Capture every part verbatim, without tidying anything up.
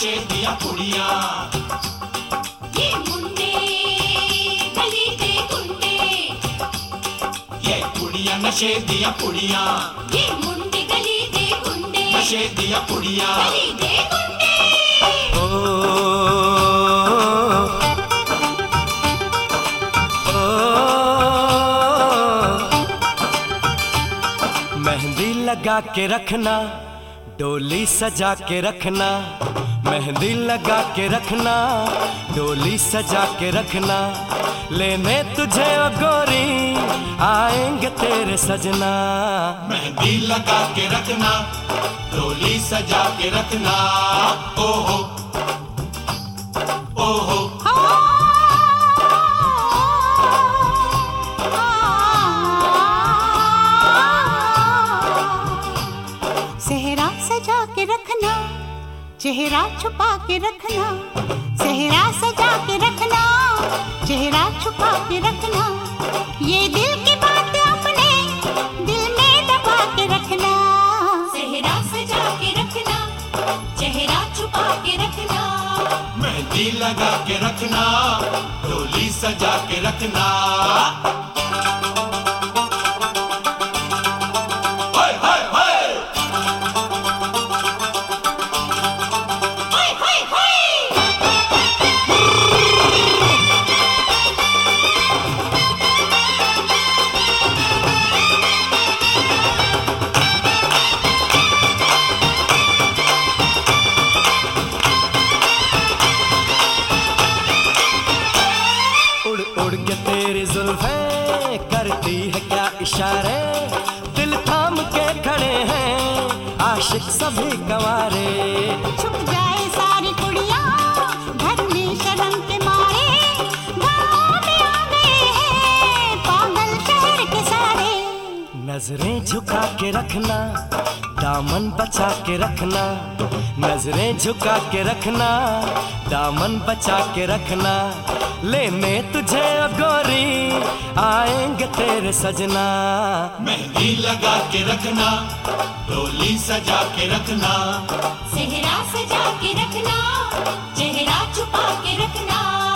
नशे दिया कुड़िया, ये मुंडे गली दे गुंडे, ये कुड़िया नशे दिया कुड़िया, ये मुंडे गली दे गुंडे, नशे दिया कुड़िया। गली दे गुंडे। मेहंदी लगा के रखना, डोली सजा के रखना, मेहंदी लगा के रखना, डोली सजा के रखना, लेने तुझे ओ गोरी आएंगे तेरे सजना। मेहंदी लगा के रखना, डोली सजा के रखना, ओहो ओहो। सेहरा सजा के रखना, चेहरा छुपा के रखना, सेहरा सजा के रखना, चेहरा छुपा के रखना, ये दिल की बात अपने दिल में दबा के रखना। सेहरा सजा के रखना, चेहरा छुपा के रखना, मेहंदी लगा के रखना, डोली सजा के रखना। उड़ के तेरी जुल्फें करती है क्या इशारे, दिल थाम के खड़े हैं आशिक सभी गवारे। छुप जाए सारी कुड़ियाँ घर में शर्म के मारे, गाँव में आ गए हैं पागल शहर के सारे। नजरें झुका के रखना, दामन बचा के रखना, नजरें झुका के रखना, दामन बचा के रखना, लेने तुझे ओ गोरी आएंगे तेरे सजना। मेहंदी लगा के रखना, डोली सजा के रखना, सेहरा सजा के रखना, चेहरा छुपा के रखना।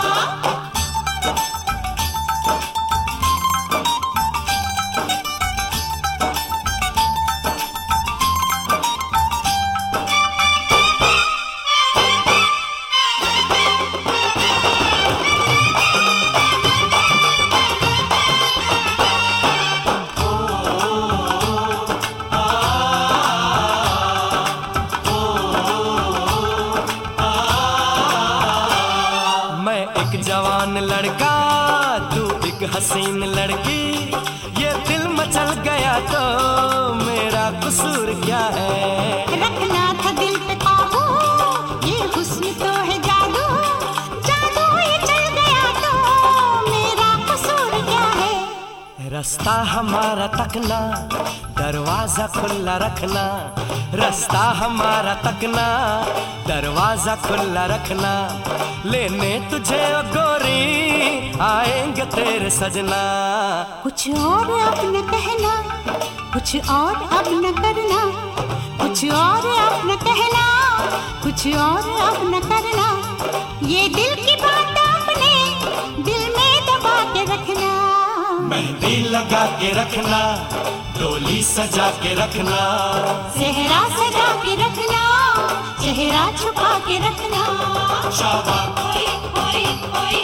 जवान लड़का तू एक हसीन लड़की, ये दिल मचल गया तो मेरा कसूर क्या है। रखना था दिल पे काबू, ये हुस्न तो है जादू, जादू ये चल गया तो मेरा कसूर क्या है। रास्ता हमारा तकना, दरवाजा खुला रखना, रास्ता हमारा तकना, दरवाजा खुला रखना, लेने तुझे ओ गोरी आएंगे तेरे सजना। कुछ और अब न कहना, कुछ और अब न करना, कुछ और अब न कहना, कुछ और अब न करना, ये दिल की बात अपने दिल में दबा के रखना। मेहंदी लगा के रखना, डोली सजा के रखना, सेहरा सजा के रखना, चेहरा छुपा के रखना। शाबाश। ओए ओए ओए